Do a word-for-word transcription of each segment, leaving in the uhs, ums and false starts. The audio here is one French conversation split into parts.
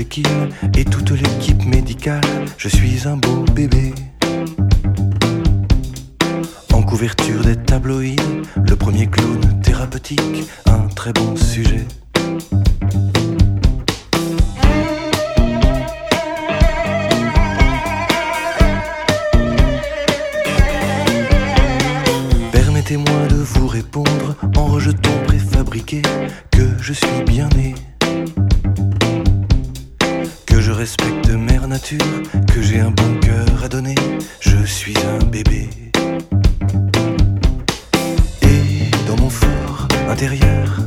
kin et toute l'équipe médicale. Je suis un beau bébé. En couverture des tabloïds, le premier clown thérapeutique, un très bon sujet. Permettez-moi de vous répondre en rejeton préfabriqué que je suis bien né, que je respecte mère nature, que j'ai un bon cœur à donner. Je suis un bébé. Et dans mon fort intérieur,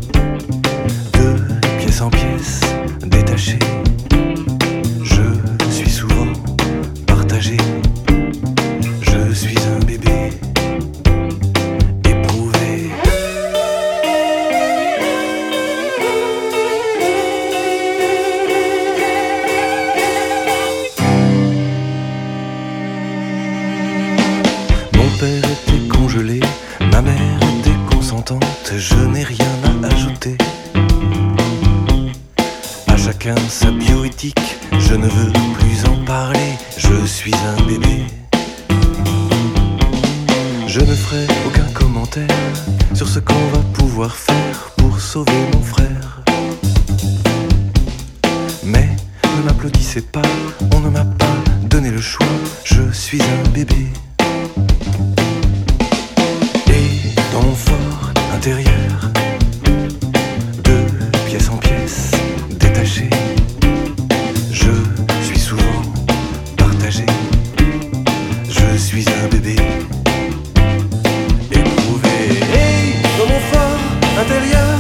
de pièce en pièce détaché, je suis souvent partagé. Je suis un bébé. Ma mère était consentante, je n'ai rien à ajouter. À chacun sa bioéthique, je ne veux plus en parler. Je suis un bébé. Je ne ferai aucun commentaire sur ce qu'on va pouvoir faire pour sauver mon frère. Mais ne m'applaudissez pas, on ne m'a pas donné le choix. Je suis un bébé. Dans mon fort intérieur, de pièce en pièce détaché, je suis souvent partagé. Je suis un bébé éprouvé. Et dans mon fort intérieur,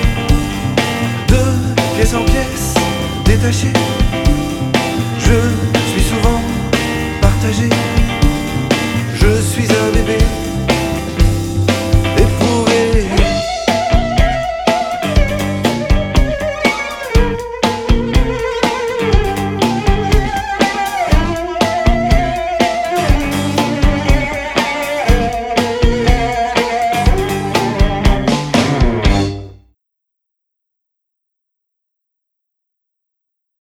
de pièce en pièce détaché, je suis souvent partagé.